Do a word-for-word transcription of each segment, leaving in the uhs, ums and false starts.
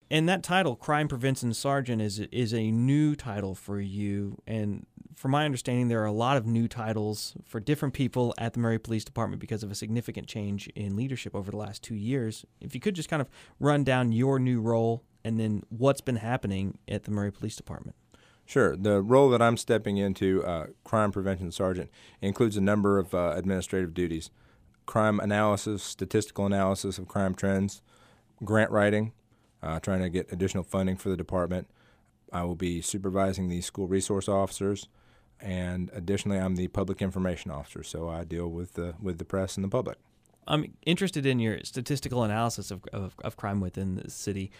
And that title, Crime Prevention Sergeant, is is a new title for you. And from my understanding, there are a lot of new titles for different people at the Murray Police Department because of a significant change in leadership over the last two years. If you could just kind of run down your new role and then what's been happening at the Murray Police Department. Sure. The role that I'm stepping into, uh, Crime Prevention Sergeant, includes a number of uh, administrative duties: crime analysis, statistical analysis of crime trends, grant writing, uh, trying to get additional funding for the department. I will be supervising the school resource officers, and additionally, I'm the public information officer, so I deal with the with the press and the public. I'm interested in your statistical analysis of of, of crime within the city.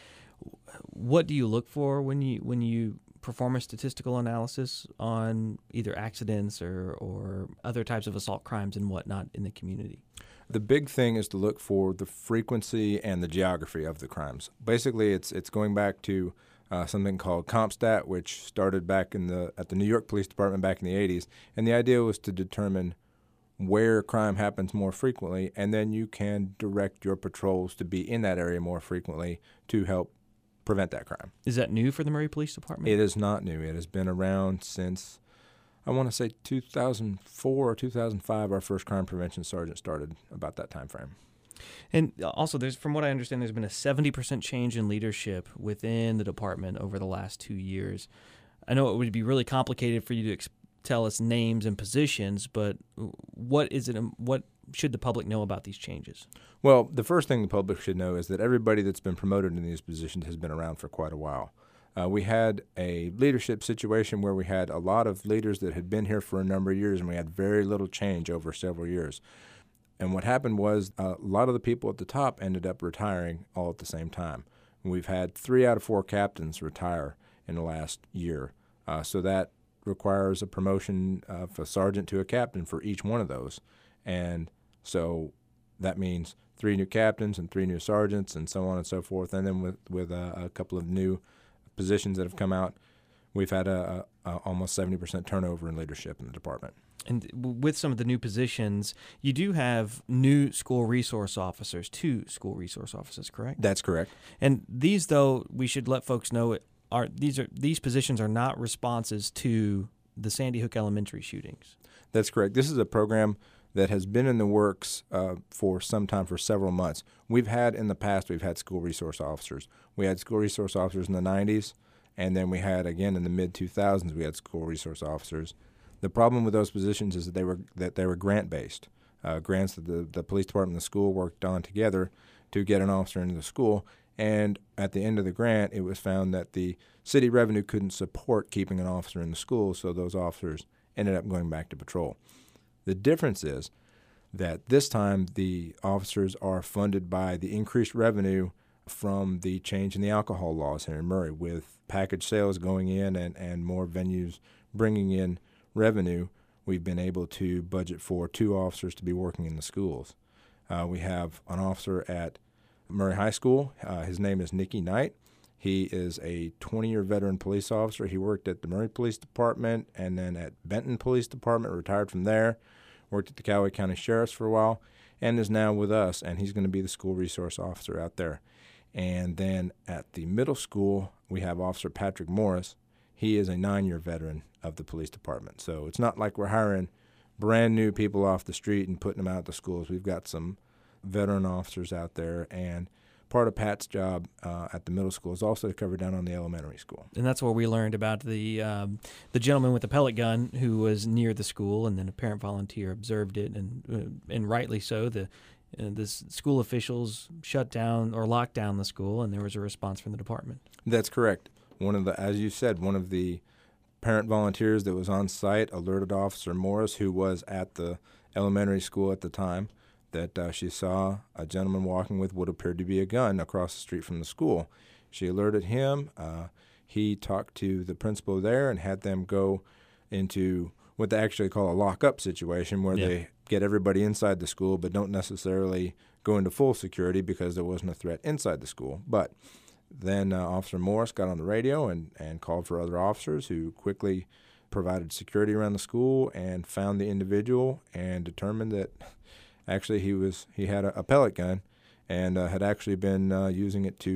What do you look for when you when you perform a statistical analysis on either accidents or, or other types of assault crimes and whatnot in the community? The big thing is to look for the frequency and the geography of the crimes. Basically, it's it's going back to uh, something called CompStat, which started back in the at the New York Police Department back in the eighties, and the idea was to determine where crime happens more frequently, and then you can direct your patrols to be in that area more frequently to help prevent that crime. Is that new for the Murray Police Department? It is not new. It has been around since, I want to say two thousand four or two thousand five, our first crime prevention sergeant started about that time frame. And also, there's from what I understand, there's been a seventy percent change in leadership within the department over the last two years. I know it would be really complicated for you to ex- tell us names and positions, but what is it? What should the public know about these changes? Well, the first thing the public should know is that everybody that's been promoted in these positions has been around for quite a while. Uh, we had a leadership situation where we had a lot of leaders that had been here for a number of years, and we had very little change over several years. And what happened was uh, a lot of the people at the top ended up retiring all at the same time. We've had three out of four captains retire in the last year. Uh, so that requires a promotion of a sergeant to a captain for each one of those. And so that means three new captains and three new sergeants and so on and so forth. And then with, with uh, a couple of new positions that have come out, we've had a, a, a almost seventy percent turnover in leadership in the department. And with some of the new positions, you do have new school resource officers, two school resource officers, correct? That's correct. And these, though, we should let folks know, are these are these positions are not responses to the Sandy Hook Elementary shootings. That's correct. This is a program that has been in the works uh, for some time, for several months. We've had in the past, we've had school resource officers. We had school resource officers in the nineties, and then we had, again, in the mid two thousands, we had school resource officers. The problem with those positions is that they were that they were grant-based, uh, grants that the, the police department and the school worked on together to get an officer into the school. And at the end of the grant, it was found that the city revenue couldn't support keeping an officer in the school, so those officers ended up going back to patrol. The difference is that this time the officers are funded by the increased revenue from the change in the alcohol laws here in Murray, with package sales going in and, and more venues bringing in revenue. We've been able to budget for two officers to be working in the schools. Uh, we have an officer at Murray High School. Uh, his name is Nicky Knight. He is a twenty-year veteran police officer. He worked at the Murray Police Department and then at Benton Police Department, retired from there, worked at the Callaway County Sheriff's for a while, and is now with us, and he's going to be the school resource officer out there. And then at the middle school, we have Officer Patrick Morris. He is a nine-year veteran of the police department. So it's not like we're hiring brand new people off the street and putting them out to schools. We've got some veteran officers out there, and part of Pat's job uh, at the middle school is also to cover down on the elementary school. And that's where we learned about the um, the gentleman with the pellet gun who was near the school, and then a parent volunteer observed it, and uh, and rightly so. The uh, the school officials shut down or locked down the school, and there was a response from the department. That's correct. One of the, as you said, one of the parent volunteers that was on site alerted Officer Morris, who was at the elementary school at the time, that uh, she saw a gentleman walking with what appeared to be a gun across the street from the school. She alerted him. Uh, he talked to the principal there and had them go into what they actually call a lock-up situation, where yeah. they get everybody inside the school but don't necessarily go into full security because there wasn't a threat inside the school. But then uh, Officer Morris got on the radio and, and called for other officers, who quickly provided security around the school and found the individual and determined that actually he was he had a, a pellet gun and uh, had actually been uh, using it to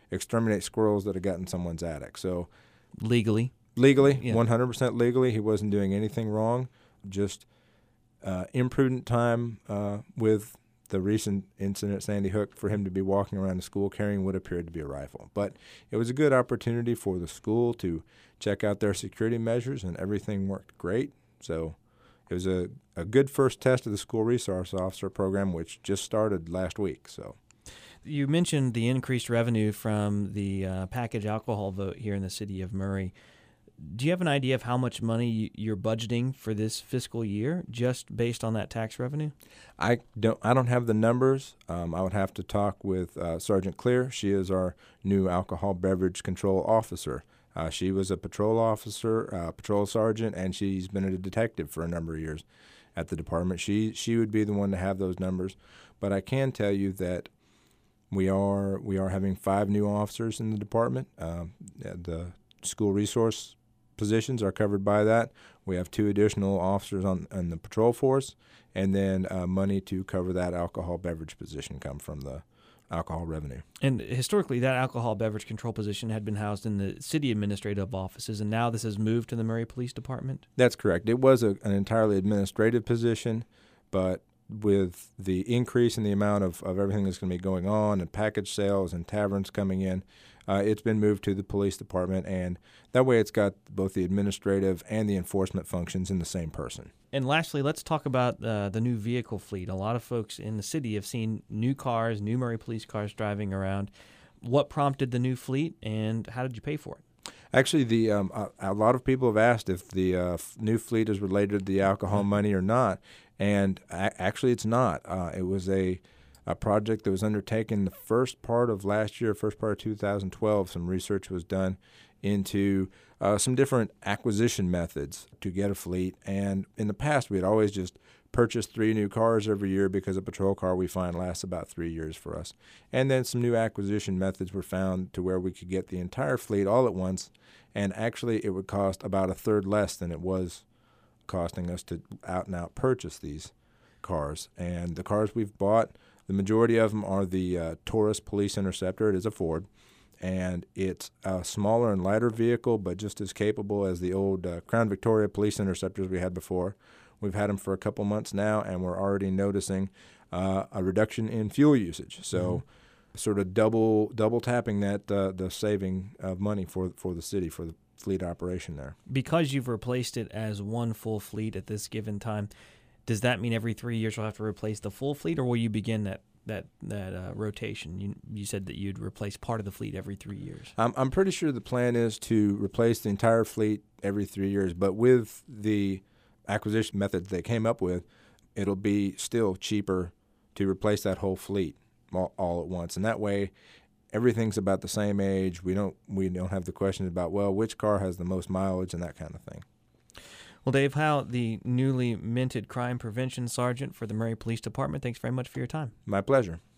exterminate squirrels that had gotten someone's attic. So Legally. legally, Yeah. one hundred percent legally, he wasn't doing anything wrong, just uh, imprudent time uh, with the recent incident at Sandy Hook for him to be walking around the school carrying what appeared to be a rifle. But it was a good opportunity for the school to check out their security measures, and everything worked great. So it was a, a good first test of the school resource officer program, which just started last week. So You mentioned the increased revenue from the uh, package alcohol vote here in the city of Murray. Do you have an idea of how much money you're budgeting for this fiscal year just based on that tax revenue? I don't I don't have the numbers. Um, I would have to talk with uh, Sergeant Clear. She is our new alcohol beverage control officer. Uh, she was a patrol officer, uh, patrol sergeant, and she's been a detective for a number of years at the department. She she would be the one to have those numbers. But I can tell you that we are we are having five new officers in the department. Um, the school resource positions are covered by that. We have two additional officers on, on the patrol force, and then uh, money to cover that alcohol beverage position come from the alcohol revenue. And historically, that alcohol beverage control position had been housed in the city administrative offices, and now this has moved to the Murray Police Department? That's correct. It was a, an entirely administrative position, but with the increase in the amount of, of everything that's going to be going on and package sales and taverns coming in, uh, it's been moved to the police department, and that way it's got both the administrative and the enforcement functions in the same person. And lastly, let's talk about uh, the new vehicle fleet. A lot of folks in the city have seen new cars, new Murray police cars driving around. What prompted the new fleet, and how did you pay for it? Actually, the um, a, a lot of people have asked if the uh, f- new fleet is related to the alcohol money or not, and a- actually it's not. Uh, it was a, a project that was undertaken the first part of last year, first part of two thousand twelve. Some research was done into uh, some different acquisition methods to get a fleet, and in the past we had always just purchased three new cars every year because a patrol car we find lasts about three years for us. And then some new acquisition methods were found to where we could get the entire fleet all at once, and actually it would cost about a third less than it was costing us to out and out purchase these cars. And the cars we've bought, the majority of them are the uh, Taurus Police Interceptor. It is a Ford, and it's a smaller and lighter vehicle, but just as capable as the old uh, Crown Victoria Police Interceptors we had before. We've had them for a couple months now, and we're already noticing uh, a reduction in fuel usage. So, mm-hmm. sort of double double tapping that uh, the saving of money for for the city for the fleet operation there. Because you've replaced it as one full fleet at this given time, does that mean every three years you'll have to replace the full fleet, or will you begin that that that uh, rotation? You you said that you'd replace part of the fleet every three years. I'm I'm pretty sure the plan is to replace the entire fleet every three years, but with the acquisition methods they came up with, it'll be still cheaper to replace that whole fleet all, all at once, and that way everything's about the same age. We don't we don't have the questions about, well, which car has the most mileage and that kind of thing. Well, Dave Howe, the newly minted crime prevention sergeant for the Murray Police Department, thanks very much for your time. My pleasure.